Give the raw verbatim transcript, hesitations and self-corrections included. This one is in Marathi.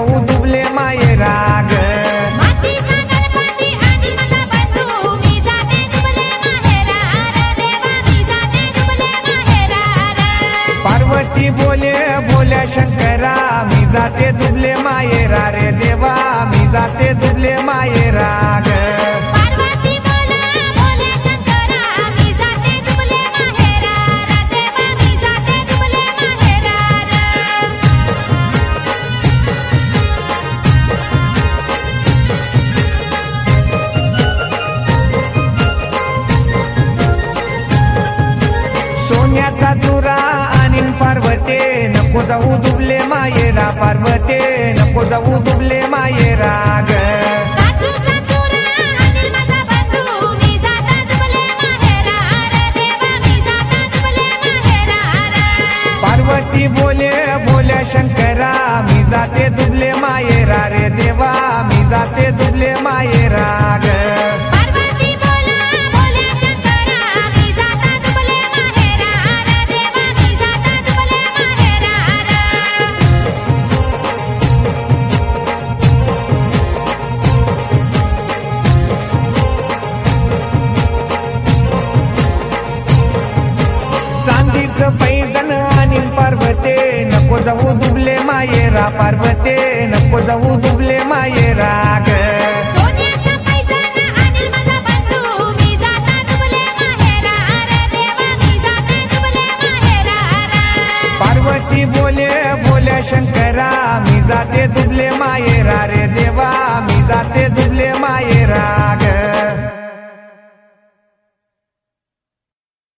जाऊ दुबले मायरा ग मातीचा गणपती आणि माझा बंधू मी जाते दुबले माहेरा रे देवा मी जाते दुबले माहेरा रे पार्वती बोले बोल्या शंकरा मी जाते दुबले मायरा रे देवा मी जाते दुबले मायरा ग पार्वती बोला बोले शंकरा मी जाते दुबले माहेरा रे देवा मी जाते दुबले माहेरा रे सोन्याचा चुरा आणि पार्वते नको जाऊ दुबले मायरा पार्वते नको जाऊ दुबले मायरा ग काजूचा चुरा आणि माझा बंधू मी जाता दुबले माहेरा रे देवा मी जाता दुबले माहेरा रे पार्वती बोले बोल्या शंकरा मी जाते दुबले मायरा रे देवा मी जाते दुबले मायरा ग पार्वती बोला बोले शंकरा मी जाता दुबले माहेरा रे देवा मी जाता दुबले माहेरा रे चांदीचं पैजण आणि पार्वते नको जाऊ दुबले मायरा पार्वते नको जाऊ दुबले मायरा ग सोन्याचा पैजण आणि माझा बंधू मी जाता दुबले माहेरा रे देवा मी जाते दुबले माहेरा रे पार्वती बोले बोल्या शंकरा मी जाते दुबले मायरा रे देवा मी जाते दुबले मायरा